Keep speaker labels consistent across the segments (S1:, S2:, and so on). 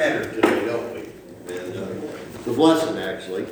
S1: Today, don't we? And it's a blessing, actually.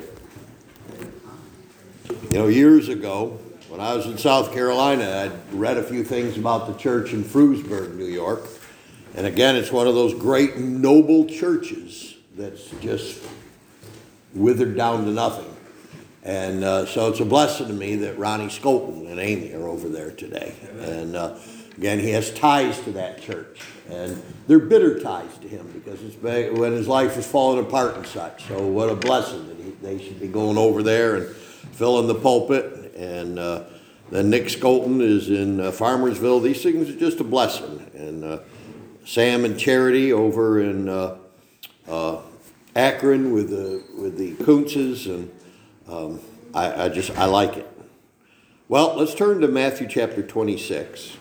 S1: You know, years ago, when I was in South Carolina, I'd read a few things about the church in Frewsburg, New York. And again, it's one of those great, noble churches that's just withered down to nothing. And so it's a blessing to me that Ronnie Skolton and Amy are over there today. And again, he has ties to that church. And they're bitter ties to him because it's when his life was falling apart and such. So what a blessing that they should be going over there and filling the pulpit. And then Nick Skolton is in Farmersville. These things are just a blessing. And Sam and Charity over in Akron with the Kuntzes, and I like it. Well, let's turn to Matthew chapter 26.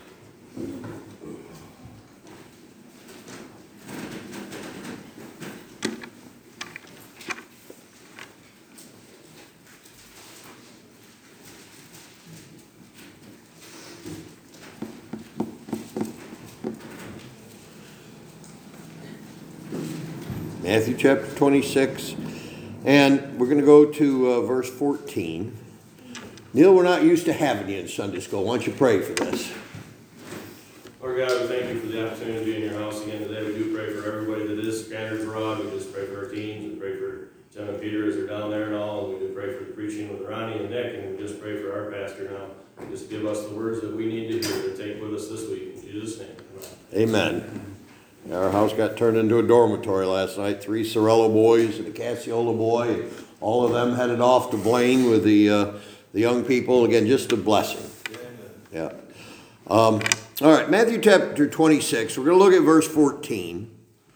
S1: Matthew chapter 26, and we're going to go to verse 14. Neil, we're not used to having you in Sunday school. Why don't you pray for this?
S2: Lord God, we thank you for the opportunity to be in your house again today. We do pray for everybody that is scattered abroad. We just pray for our teams. We pray for John and Peter as they're down there and all. And we do pray for the preaching with Ronnie and Nick. And we just pray for our pastor now. Just give us the words that we need to hear to take with us this week. In Jesus' name.
S1: Amen. Our house got turned into a dormitory last night. 3 Sorello boys and a Cassiola boy. All of them headed off to Blaine with the young people. Again, just a blessing. Yeah. All right, Matthew chapter 26. We're going to look at verse 14.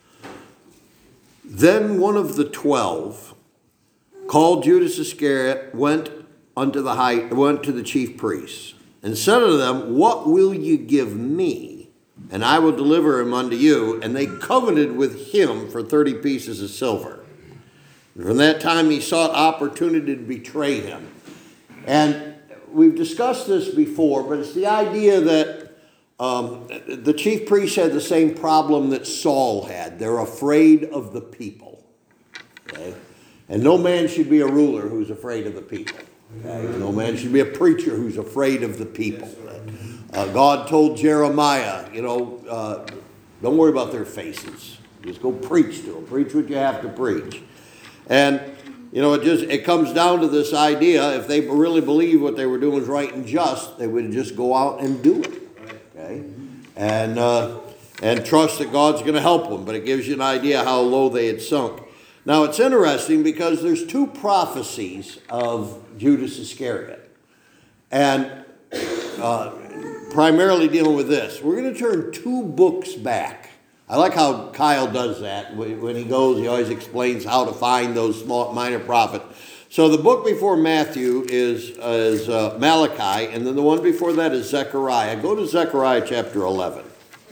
S1: Then one of the 12, called Judas Iscariot, went to the chief priests and said unto them, What will you give me? And I will deliver him unto you. And they covenanted with him for 30 pieces of silver. And from that time he sought opportunity to betray him. And we've discussed this before, but it's the idea that the chief priests had the same problem that Saul had. They're afraid of the people. Okay? And no man should be a ruler who's afraid of the people. Okay? No man should be a preacher who's afraid of the people. God told Jeremiah, don't worry about their faces. Just go preach to them. Preach what you have to preach. And, it comes down to this idea, if they really believed what they were doing was right and just, they would just go out and do it. Okay? And trust that God's going to help them. But it gives you an idea how low they had sunk. Now, it's interesting because there's 2 prophecies of Judas Iscariot. And primarily dealing with this. We're going to turn 2 books back. I like how Kyle does that. When he goes, he always explains how to find those small minor prophets. So the book before Matthew is Malachi, and then the one before that is Zechariah. Go to Zechariah chapter 11.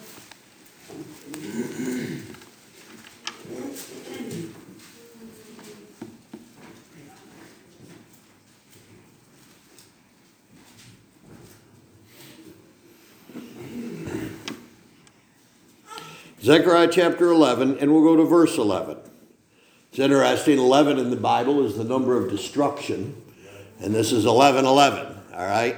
S1: Zechariah chapter 11, and we'll go to verse 11. It's interesting, 11 in the Bible is the number of destruction, and this is 11:11, all right?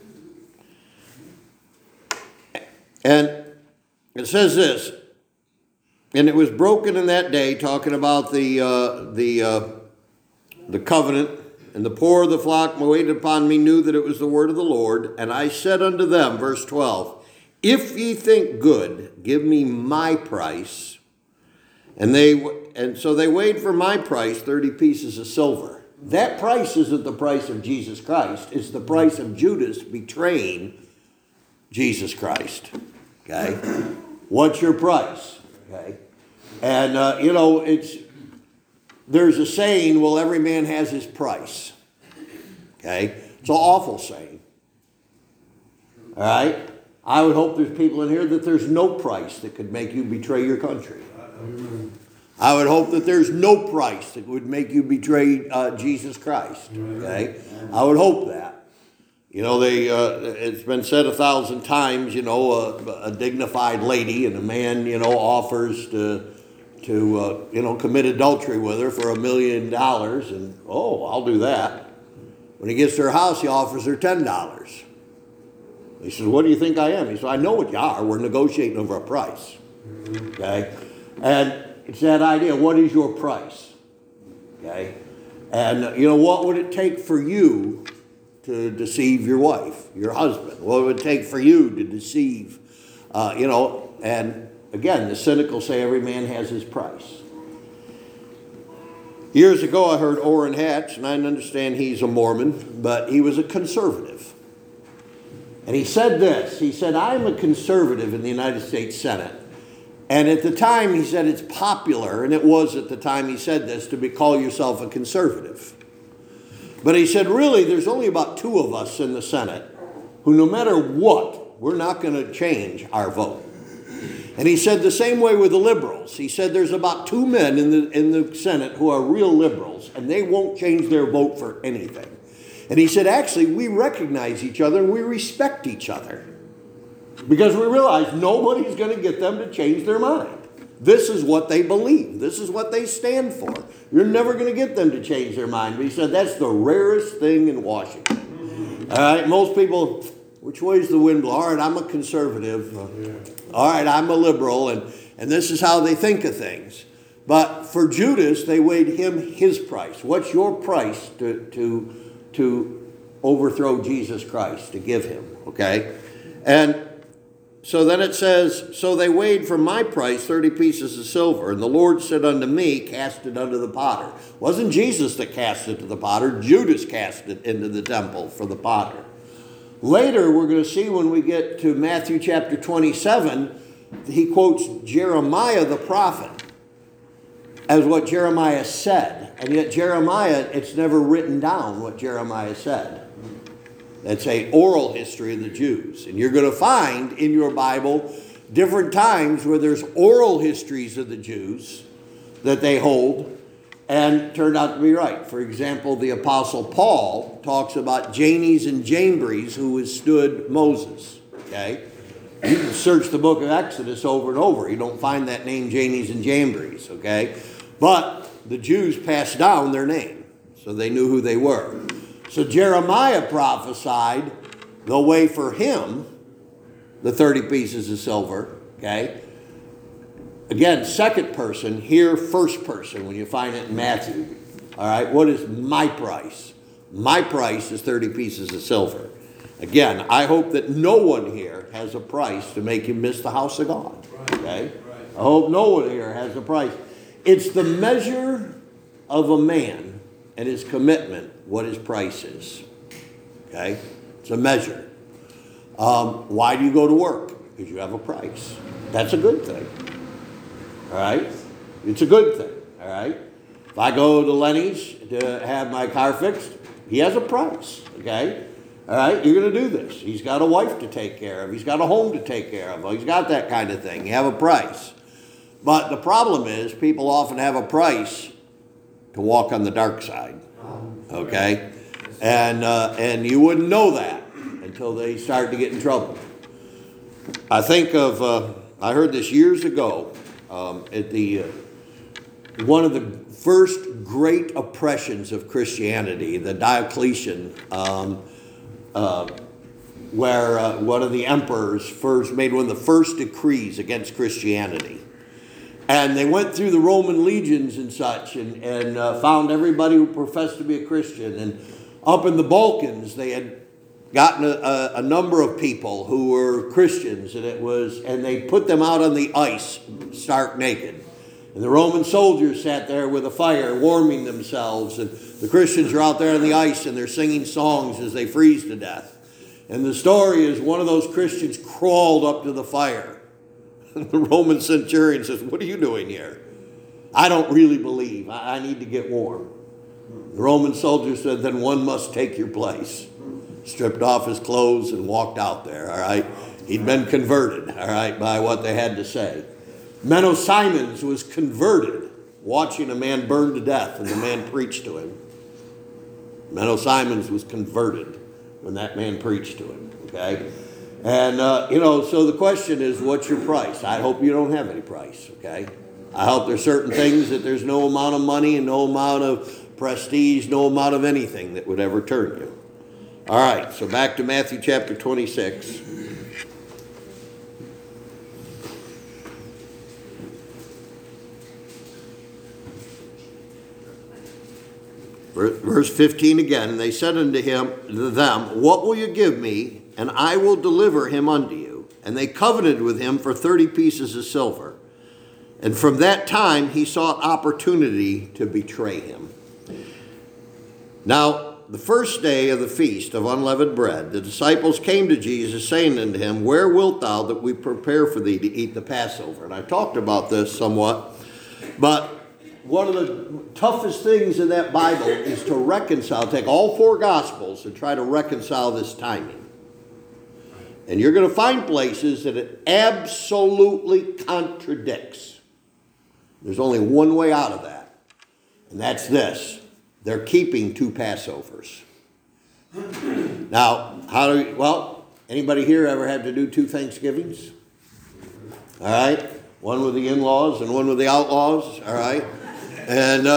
S1: And it says this, and it was broken in that day, talking about the covenant, and the poor of the flock waited upon me, knew that it was the word of the Lord, and I said unto them, verse 12, If ye think good, give me my price. And so they weighed for my price 30 pieces of silver. That price isn't the price of Jesus Christ. It's the price of Judas betraying Jesus Christ. Okay? What's your price? Okay? And, there's a saying, well, every man has his price. Okay? It's an awful saying. All right? I would hope there's people in here that there's no price that could make you betray your country. I would hope that there's no price that would make you betray Jesus Christ. Okay? I would hope that. It's been said 1,000 times, a dignified lady and a man, offers to commit adultery with her for $1 million, and I'll do that. When he gets to her house, he offers her $10. He says, what do you think I am? He says, I know what you are. We're negotiating over a price. Okay? And it's that idea, what is your price? Okay? And, what would it take for you to deceive your wife, your husband? What would it take for you to deceive, and again, the cynical say every man has his price. Years ago, I heard Orrin Hatch, and I understand he's a Mormon, but he was a conservative. And he said this. He said, I'm a conservative in the United States Senate. And at the time, he said it's popular, and it was at the time he said this, to call yourself a conservative. But he said, really, there's only about 2 of us in the Senate who, no matter what, we're not going to change our vote. And he said the same way with the liberals. He said there's about 2 men in the Senate who are real liberals, and they won't change their vote for anything. And he said, actually, we recognize each other and we respect each other because we realize nobody's going to get them to change their mind. This is what they believe. This is what they stand for. You're never going to get them to change their mind. But he said that's the rarest thing in Washington. All right, most people, which way is the wind blow? All right, I'm a conservative. All right, I'm a liberal, and this is how they think of things. But for Judas, they weighed him his price. What's your price to overthrow Jesus Christ, to give him, okay? And so then it says, so they weighed for my price 30 pieces of silver, and the Lord said unto me, cast it unto the potter. It wasn't Jesus that cast it to the potter. Judas cast it into the temple for the potter. Later, we're going to see when we get to Matthew chapter 27, he quotes Jeremiah the prophet as what Jeremiah said. And yet Jeremiah, it's never written down what Jeremiah said. That's an oral history of the Jews. And you're going to find in your Bible different times where there's oral histories of the Jews that they hold and turned out to be right. For example, the Apostle Paul talks about Jannes and Jambres who withstood Moses. Okay? You can search the book of Exodus over and over. You don't find that name Jannes and Jambres. Okay? But the Jews passed down their name, so they knew who they were. So Jeremiah prophesied the way for him, the 30 pieces of silver, okay? Again, second person, here first person when you find it in Matthew. All right, what is my price? My price is 30 pieces of silver. Again, I hope that no one here has a price to make you miss the house of God, okay? I hope no one here has a price. It's the measure of a man and his commitment, what his price is. Okay? It's a measure. Why do you go to work? Because you have a price. That's a good thing. All right? It's a good thing. All right? If I go to Lenny's to have my car fixed, he has a price. Okay? All right? You're going to do this. He's got a wife to take care of. He's got a home to take care of. He's got that kind of thing. You have a price. But the problem is people often have a price to walk on the dark side, okay? And you wouldn't know that until they start to get in trouble. I think of, I heard this years ago at one of the first great oppressions of Christianity, the Diocletian, where one of the emperors first made one of the first decrees against Christianity. And they went through the Roman legions and such and found everybody who professed to be a Christian. And up in the Balkans, they had gotten a number of people who were Christians. And they put them out on the ice, stark naked. And the Roman soldiers sat there with a fire, warming themselves. And the Christians are out there on the ice and they're singing songs as they freeze to death. And the story is one of those Christians crawled up to the fire. The Roman centurion says, what are you doing here? I don't really believe. I need to get warm. The Roman soldier said, then one must take your place. Stripped off his clothes and walked out there, all right? He'd been converted, all right, by what they had to say. Menno Simons was converted watching a man burn to death and the man preached to him. Menno Simons was converted when that man preached to him, okay? And, so the question is, what's your price? I hope you don't have any price, okay? I hope there's certain things that there's no amount of money and no amount of prestige, no amount of anything that would ever turn you. All right, so back to Matthew chapter 26. Verse 15 again, and they said unto them, what will you give me, and I will deliver him unto you? And they covenanted with him for 30 pieces of silver. And from that time he sought opportunity to betray him. Now, the first day of the feast of unleavened bread, the disciples came to Jesus, saying unto him, where wilt thou that we prepare for thee to eat the Passover? And I talked about this somewhat, but one of the toughest things in that Bible is to reconcile, take all four Gospels and try to reconcile this timing. And you're going to find places that it absolutely contradicts. There's only one way out of that, and that's this. They're keeping 2 Passovers. Now, anybody here ever had to do 2 Thanksgivings? All right? One with the in-laws and one with the outlaws, all right? And,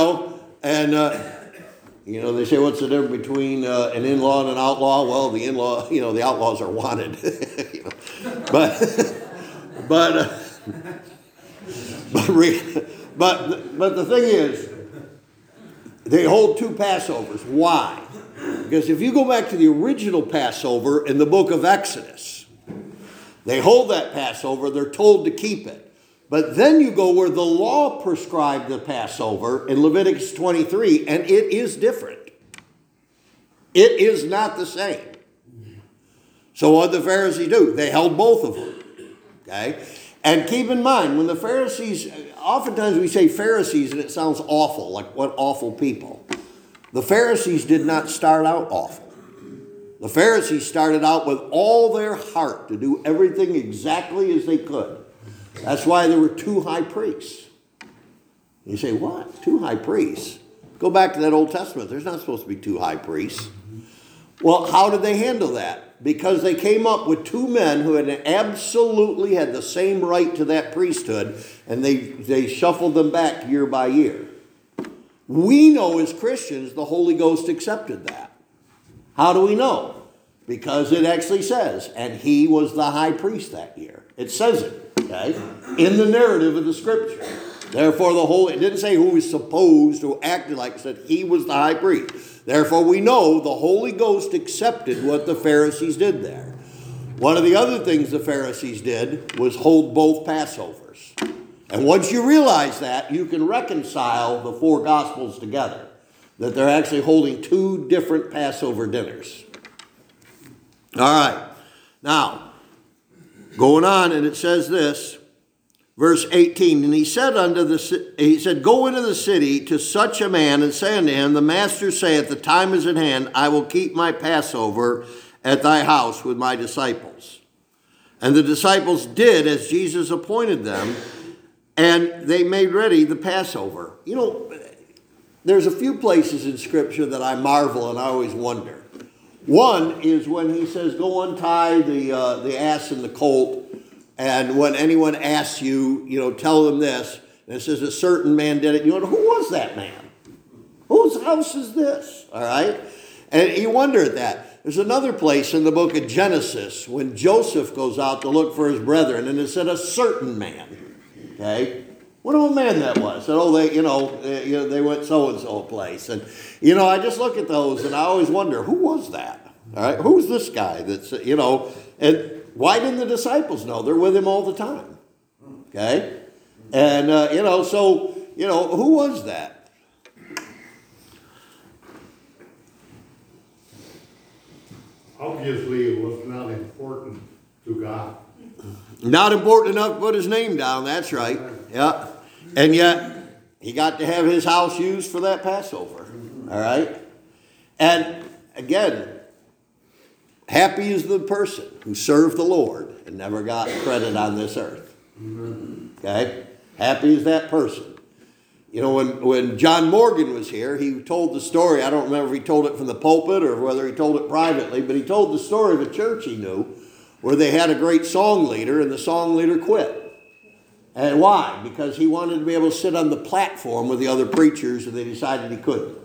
S1: they say, what's the difference between an in-law and an outlaw? Well, the in-law, the outlaws are wanted. But the thing is, they hold 2 Passovers. Why? Because if you go back to the original Passover in the book of Exodus, they hold that Passover, they're told to keep it. But then you go where the law prescribed the Passover in Leviticus 23, and it is different. It is not the same. So what did the Pharisees do? They held both of them. Okay? And keep in mind, when the Pharisees, oftentimes we say Pharisees and it sounds awful, like what awful people. The Pharisees did not start out awful. The Pharisees started out with all their heart to do everything exactly as they could. That's why there were 2 high priests. You say, what? 2 high priests? Go back to that Old Testament. There's not supposed to be 2 high priests. Well, how did they handle that? Because they came up with 2 men who had absolutely had the same right to that priesthood, and they shuffled them back year by year. We know as Christians the Holy Ghost accepted that. How do we know? Because it actually says, and he was the high priest that year. It says it, okay, in the narrative of the Scripture. Therefore, it didn't say who was supposed to act like, it said he was the high priest. Therefore, we know the Holy Ghost accepted what the Pharisees did there. One of the other things the Pharisees did was hold both Passovers. And once you realize that, you can reconcile the 4 Gospels together, that they're actually holding 2 different Passover dinners. All right. Now, going on, and it says this, verse 18, and he said, go into the city to such a man and say unto him, the master saith, the time is at hand, I will keep my Passover at thy house with my disciples. And the disciples did as Jesus appointed them, and they made ready the Passover. There's a few places in Scripture that I marvel and I always wonder. One is when he says, go untie the ass and the colt, and when anyone asks you, tell them this. And it says a certain man did it. Who was that man? Whose house is this? All right? And you wonder at that. There's another place in the book of Genesis when Joseph goes out to look for his brethren, and it said a certain man. Okay? What of a man that was? And, they went so-and-so place. And, I just look at those, and I always wonder, who was that? All right? Who's this guy that's, and why didn't the disciples know? They're with him all the time. Okay? And, who was that?
S3: Obviously, it was not important to God.
S1: Not important enough to put his name down, that's right. Yeah. And yet, he got to have his house used for that Passover. All right? And, again, happy is the person who served the Lord and never got credit on this earth. Okay? Happy is that person. When John Morgan was here, he told the story. I don't remember if he told it from the pulpit or whether he told it privately, but he told the story of a church he knew where they had a great song leader and the song leader quit. And why? Because he wanted to be able to sit on the platform with the other preachers, and they decided he couldn't.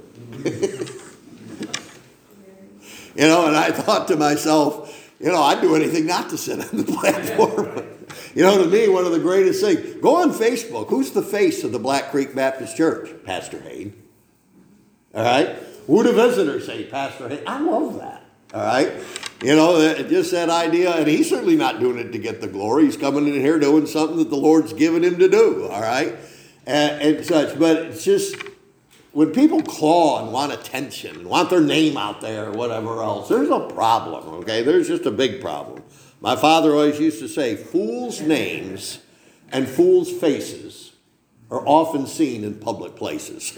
S1: And I thought to myself, I'd do anything not to sit on the platform. To me, one of the greatest things. Go on Facebook. Who's the face of the Black Creek Baptist Church? Pastor Hayden. All right? Who do visitors say? Pastor Hayden. I love that. All right? Just that idea. And he's certainly not doing it to get the glory. He's coming in here doing something that the Lord's given him to do. All right? And such. But it's just, when people claw and want attention, want their name out there or whatever else, there's a problem, okay? There's just a big problem. My father always used to say, fools' names and fools' faces are often seen in public places.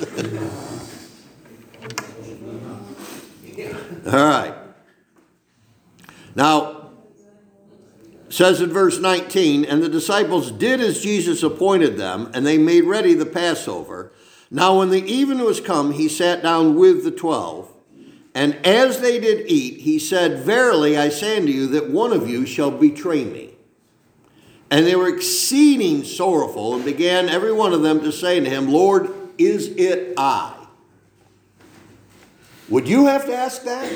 S1: All right. Now, it says in verse 19, and the disciples did as Jesus appointed them, and they made ready the Passover. Now when the even was come, he sat down with the 12. And as they did eat, he said, verily I say unto you that one of you shall betray me. And they were exceeding sorrowful, and began every one of them to say to him, Lord, is it I? Would you have to ask that?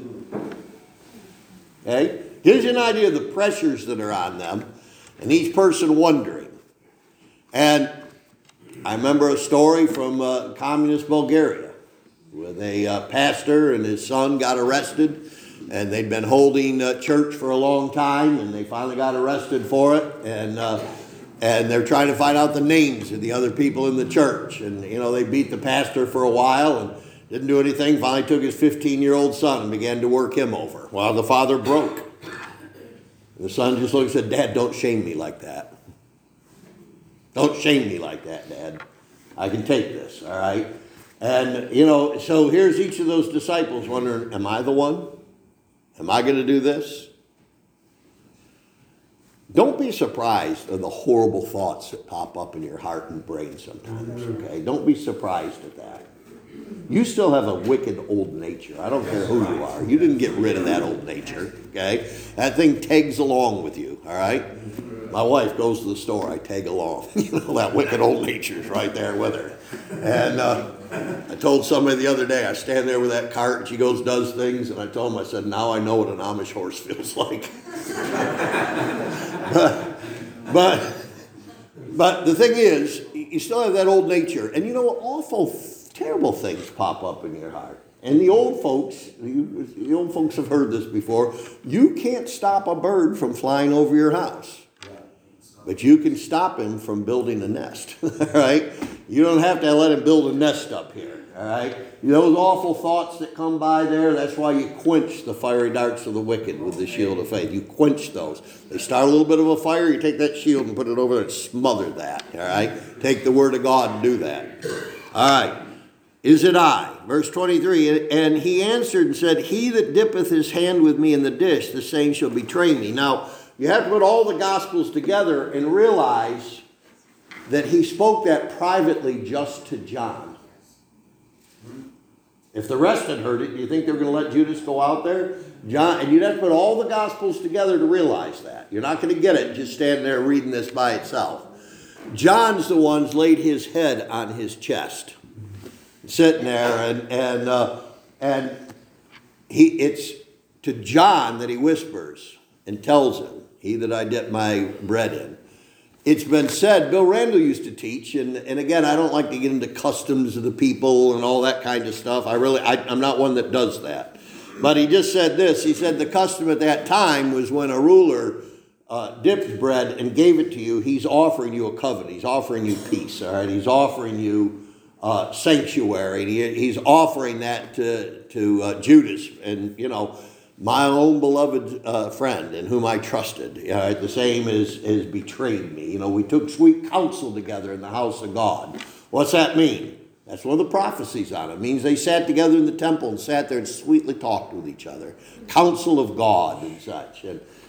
S1: Okay? Gives you an idea of the pressures that are on them, and each person wondering. And I remember a story from communist Bulgaria, with a pastor and his son got arrested, and they'd been holding church for a long time, and they finally got arrested for it, and they're trying to find out the names of the other people in the church, and they beat the pastor for a while and didn't do anything. Finally took his 15-year-old son and began to work him over. Well, the father broke. The son just looked and said, Dad, don't shame me like that. Don't shame me like that, Dad. I can take this, all right? And, so here's each of those disciples wondering, am I the one? Am I going to do this? Don't be surprised at the horrible thoughts that pop up in your heart and brain sometimes, okay? Don't be surprised at that. You still have a wicked old nature. I don't care who you are. You didn't get rid of that old nature, okay? That thing tags along with you, all right? My wife goes to the store. I tag along. That wicked old nature's right there with her. And I told somebody the other day, I stand there with that cart, and she goes, does things, and I told him, I said, now I know what an Amish horse feels like. but the thing is, you still have that old nature. And awful, terrible things pop up in your heart. And the old folks have heard this before. You can't stop a bird from flying over your house. But you can stop him from building a nest, all right? You don't have to let him build a nest up here, all right? Those awful thoughts that come by there, that's why you quench the fiery darts of the wicked with the shield of faith. You quench those. They start a little bit of a fire, you take that shield and put it over there and smother that, all right? Take the word of God and do that. All right. Is it I? Verse 23, and he answered and said, he that dippeth his hand with me in the dish, the same shall betray me. Now, you have to put all the Gospels together and realize that he spoke that privately just to John. If the rest had heard it, do you think they were going to let Judas go out there? John, and you'd have to put all the Gospels together to realize that. You're not going to get it just standing there reading this by itself. John's the one's laid his head on his chest, sitting there, and it's to John that he whispers and tells him, he that I dip my bread in. It's been said, Bill Randall used to teach, and again, I don't like to get into customs of the people and all that kind of stuff. I'm not one that does that. But he just said this. He said the custom at that time was when a ruler dipped bread and gave it to you, he's offering you a covenant. He's offering you peace, all right? He's offering you sanctuary. He's offering that to Judas, and, my own beloved friend in whom I trusted, the same as betrayed me. We took sweet counsel together in the house of God. What's that mean? That's one of the prophecies on it. It means they sat together in the temple and sat there and sweetly talked with each other. Counsel of God and such.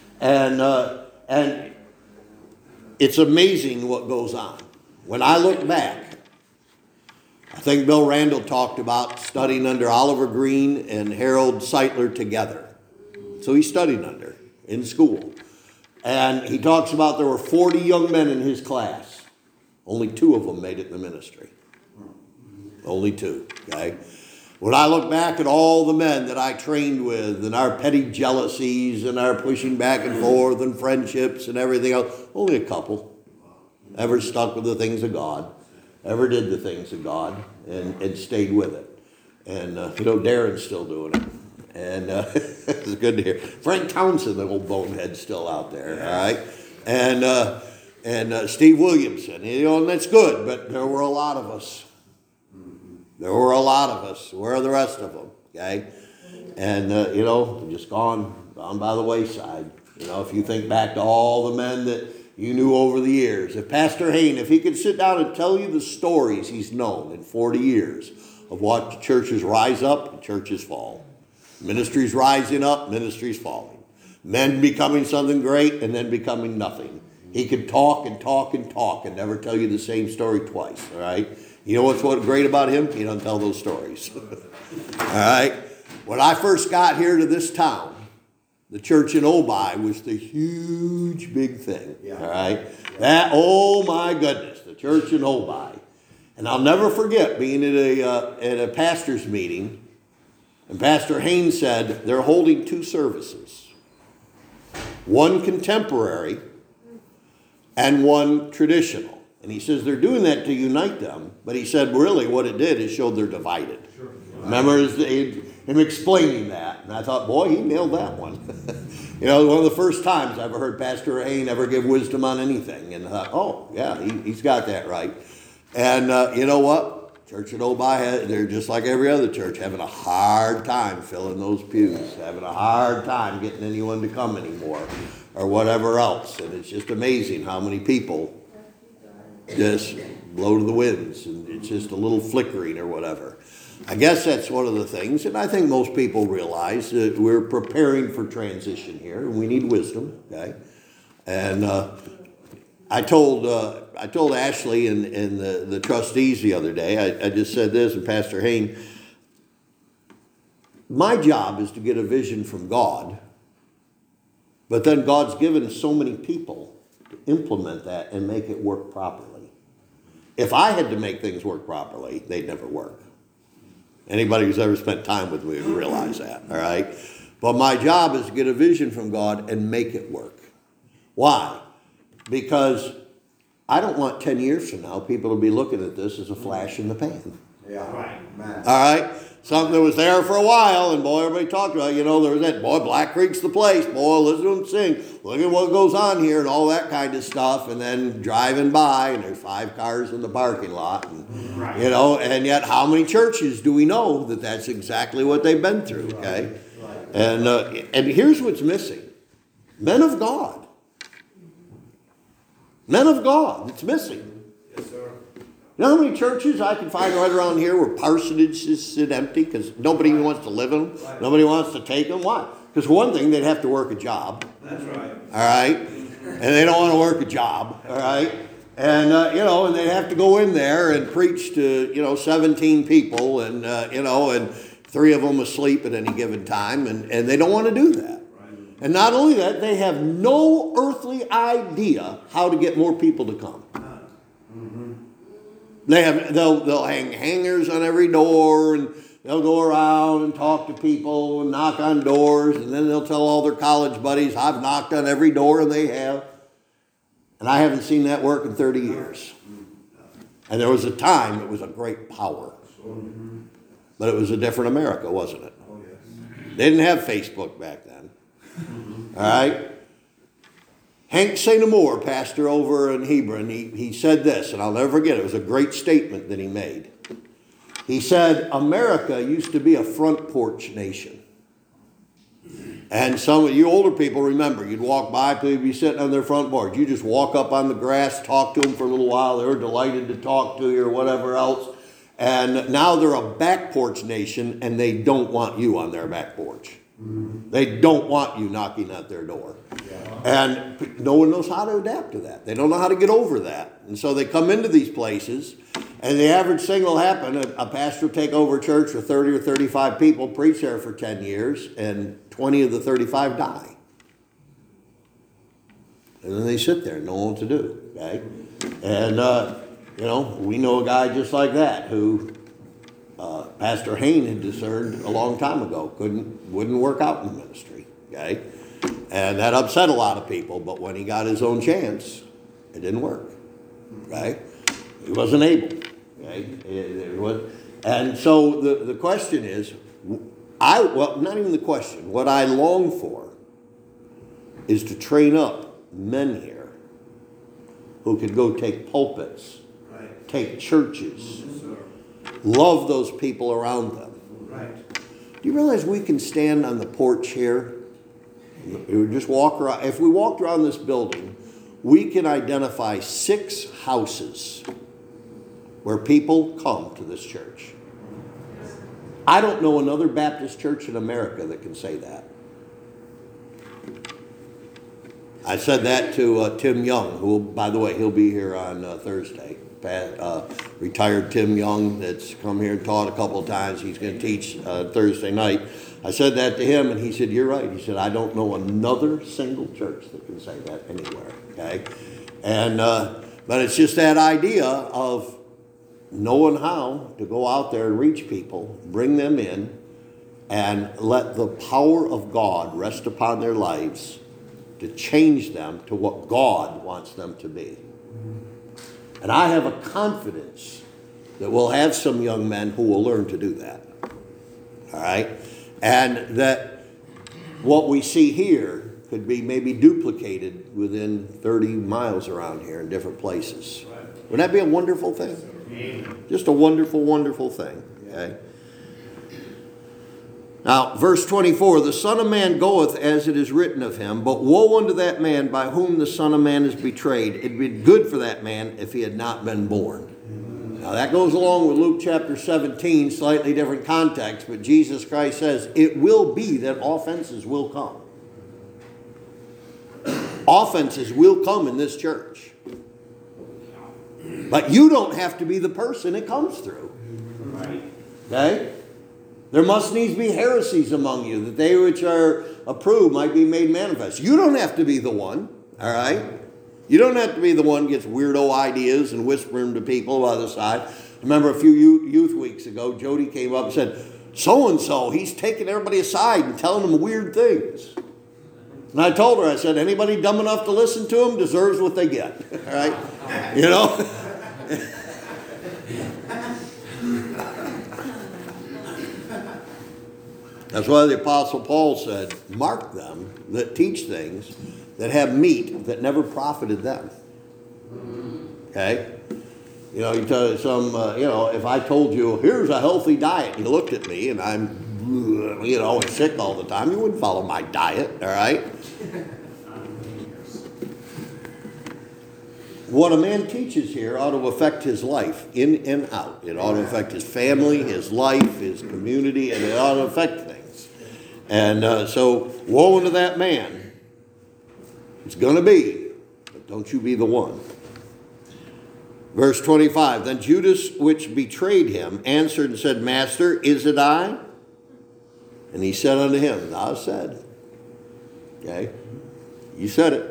S1: And it's amazing what goes on. When I look back, I think Bill Randall talked about studying under Oliver Green and Harold Seitler together. So he studied under in school. And he talks about there were 40 young men in his class. Only 2 of them made it in the ministry. Only 2, okay? When I look back at all the men that I trained with and our petty jealousies and our pushing back and forth and friendships and everything else, only a couple ever stuck with the things of God, ever did the things of God and stayed with it. And, Darren's still doing it. And it's good to hear. Frank Townsend, the old bonehead's still out there, all right? And Steve Williamson, and that's good, but there were a lot of us. There were a lot of us. Where are the rest of them, okay? And, just gone by the wayside. If you think back to all the men that you knew over the years. If Pastor Hain, if he could sit down and tell you the stories he's known in 40 years of what churches rise up and churches fall. Ministries rising up, ministries falling. Men becoming something great and then becoming nothing. He could talk and talk and talk and never tell you the same story twice, all right? You know what's great about him? He doesn't tell those stories. All right? When I first got here to this town, the church in Obi was the huge big thing. All right? That, oh my goodness, the church in Obi. And I'll never forget being at a pastor's meeting, and Pastor Haynes said they're holding 2 services. One contemporary and one traditional. And he says they're doing that to unite them. But he said really what it did is showed they're divided. Sure. Remember him explaining that. And I thought, boy, he nailed that one. One of the first times I ever heard Pastor Hain ever give wisdom on anything. And I thought, oh, yeah, he's got that right. And you know what? Church at Obi, they're just like every other church, having a hard time filling those pews. Having a hard time getting anyone to come anymore. Or whatever else. And it's just amazing how many people just blow to the winds, and it's just a little flickering or whatever. I guess that's one of the things, and I think most people realize that we're preparing for transition here, and we need wisdom, okay? And I told Ashley and the trustees the other day, I just said this, and Pastor Hain, my job is to get a vision from God, but then God's given so many people to implement that and make it work properly. If I had to make things work properly, they'd never work. Anybody who's ever spent time with me would realize that, all right? But my job is to get a vision from God and make it work. Why? Because I don't want 10 years from now people to be looking at this as a flash in the pan.
S3: Yeah, right. Man.
S1: All right? Something that was there for a while, and boy, everybody talked about it. There was that, boy, Black Creek's the place. Boy, listen to them sing. Look at what goes on here and all that kind of stuff. And then driving by, and there's 5 cars in the parking lot. And, right. And yet how many churches do we know that that's exactly what they've been through, okay? Right. And here's what's missing. Men of God. Men of God. It's missing.
S2: Yes, sir.
S1: You know how many churches I can find right around here where parsonages sit empty because nobody wants to live in them? Right. Nobody wants to take them? Why? Because for one thing, they'd have to work a job.
S2: That's right.
S1: All right? And they don't want to work a job. All right? And, and they'd have to go in there and preach to, 17 people and, and 3 of them asleep at any given time. And they don't want to do that. Right. And not only that, they have no earthly idea how to get more people to come. They'll hang hangers on every door, and they'll go around and talk to people and knock on doors, and then they'll tell all their college buddies, I've knocked on every door, and they have. And I haven't seen that work in 30 years. And there was a time it was a great power. But it was a different America, wasn't it? They didn't have Facebook back then. All right? Hank St. Amour, pastor over in Hebron, he said this, and I'll never forget it. It was a great statement that he made. He said, America used to be a front porch nation. And some of you older people remember, you'd walk by, people would be sitting on their front porch. You just walk up on the grass, talk to them for a little while. They were delighted to talk to you or whatever else. And now they're a back porch nation, and they don't want you on their back porch. They don't want you knocking at their door. And no one knows how to adapt to that. They don't know how to get over that. And so they come into these places, and the average thing will happen. A pastor will take over a church with 30 or 35 people, preach there for 10 years, and 20 of the 35 die. And then they sit there and don't know what to do, okay? And, we know a guy just like that who Pastor Hain had discerned a long time ago wouldn't work out in ministry, okay? And that upset a lot of people, but when he got his own chance, it didn't work, right? He wasn't able, okay? And so the question is, not even the question, what I long for is to train up men here who could go take pulpits, take churches, love those people around them.
S4: Right.
S1: Do you realize we can stand on the porch here? We just walk around. If we walked around this building, we can identify 6 houses where people come to this church. I don't know another Baptist church in America that can say that. I said that to Tim Young, who, by the way, he'll be here on Thursday. Retired Tim Young that's come here and taught a couple of times. He's going to teach Thursday night. I said that to him, and he said, "You're right." He said, "I don't know another single church that can say that anywhere." Okay, and but it's just that idea of knowing how to go out there and reach people, bring them in, and let the power of God rest upon their lives to change them to what God wants them to be. And I have a confidence that we'll have some young men who will learn to do that. All right? And that what we see here could be maybe duplicated within 30 miles around here in different places. Wouldn't that be a wonderful thing? Just a wonderful, wonderful thing. Okay? Now, verse 24, the Son of Man goeth as it is written of him, but woe unto that man by whom the Son of Man is betrayed. It'd be good for that man if he had not been born. Now, that goes along with Luke chapter 17, slightly different context, but Jesus Christ says it will be that offenses will come. Offenses will come in this church. But you don't have to be the person it comes through. Okay? There must needs be heresies among you, that they which are approved might be made manifest. You don't have to be the one, all right? You don't have to be the one who gets weirdo ideas and whispering to people by the side. I remember a few youth weeks ago, Jody came up and said, so-and-so, he's taking everybody aside and telling them weird things. And I told her, I said, anybody dumb enough to listen to him deserves what they get, all right? You know? That's why the Apostle Paul said, mark them that teach things that have meat that never profited them. Okay? You know, you tell some, if I told you, here's a healthy diet, and you looked at me and I'm, sick all the time, you wouldn't follow my diet, all right? What a man teaches here ought to affect his life in and out. It ought to affect his family, his life, his community, and it ought to affect things. And so, woe unto that man. It's going to be, but don't you be the one. Verse 25, then Judas, which betrayed him, answered and said, Master, is it I? And he said unto him, thou said. Okay? You said it.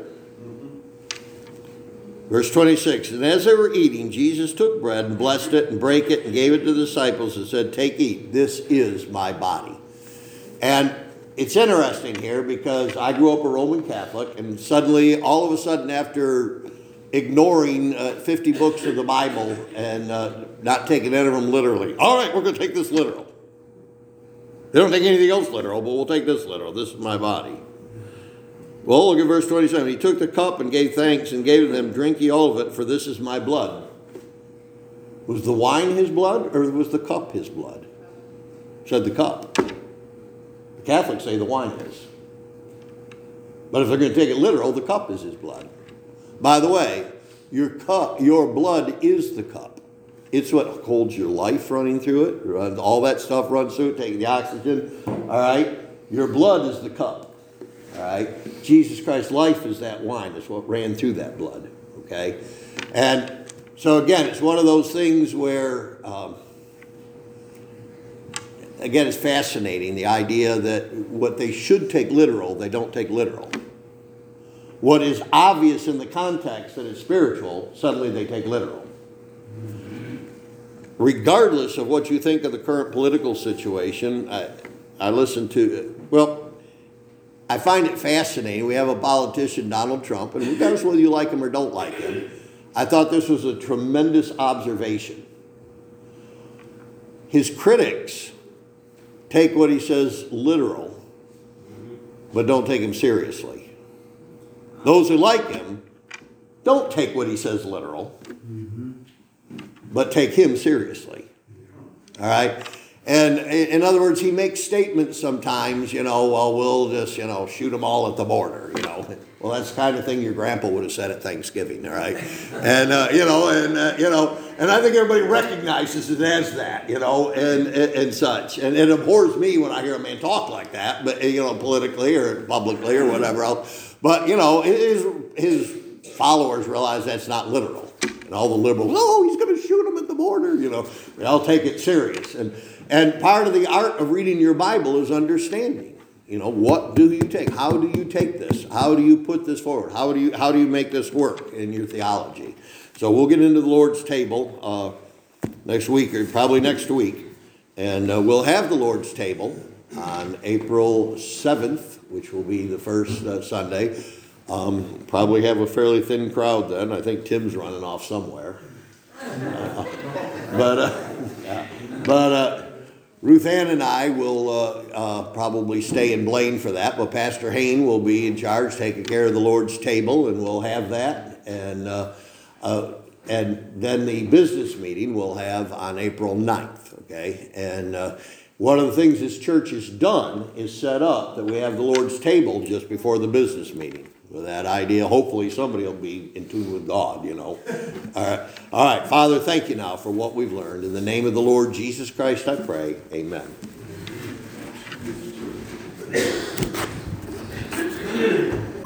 S1: Verse 26, and as they were eating, Jesus took bread and blessed it and brake it and gave it to the disciples and said, take, eat, this is my body. And it's interesting here because I grew up a Roman Catholic, and suddenly, all of a sudden, after ignoring 50 books of the Bible and not taking any of them literally, all right, we're going to take this literal. They don't take anything else literal, but we'll take this literal. This is my body. Well, look at verse 27. He took the cup and gave thanks and gave them, drink ye all of it, for this is my blood. Was the wine his blood, or was the cup his blood? Said the cup. The Catholics say the wine is. But if they're going to take it literal, the cup is his blood. By the way, your blood is the cup. It's what holds your life running through it. All that stuff runs through it, taking the oxygen. All right? Your blood is the cup. All right? Jesus Christ's life is that wine. It's what ran through that blood. Okay? And so, again, it's one of those things where, again, it's fascinating, the idea that what they should take literal, they don't take literal. what is obvious in the context that it's spiritual, suddenly they take literal. Regardless of what you think of the current political situation, I listen to, well, I find it fascinating. We have a politician, Donald Trump, and regardless of whether you like him or don't like him, I thought this was a tremendous observation. His critics take what he says literal, but don't take him seriously. Those who like him don't take what he says literal, but take him seriously. All right? And in other words, he makes statements sometimes, well, we'll just, shoot them all at the border, Well, that's the kind of thing your grandpa would have said at Thanksgiving, all right? And, and I think everybody recognizes it as that, and such. And it abhors me when I hear a man talk like that, but, politically or publicly or whatever else. But, his followers realize that's not literal. And all the liberals, he's going to shoot them at the border, They all take it serious. And part of the art of reading your Bible is understanding. What do you take? How do you take this? How do you put this forward? How do you make this work in your theology? So we'll get into the Lord's table next week, or probably next week. And we'll have the Lord's table on April 7th, which will be the first Sunday. Probably have a fairly thin crowd then. I think Tim's running off somewhere. But Ruth Ann and I will probably stay in Blaine for that, but Pastor Hain will be in charge, taking care of the Lord's table, and we'll have that. And then the business meeting we'll have on April 9th, okay? And one of the things this church has done is set up that we have the Lord's table just before the business meeting. With that idea, hopefully somebody will be in tune with God, All right. Father, thank you now for what we've learned. In the name of the Lord Jesus Christ, I pray. Amen.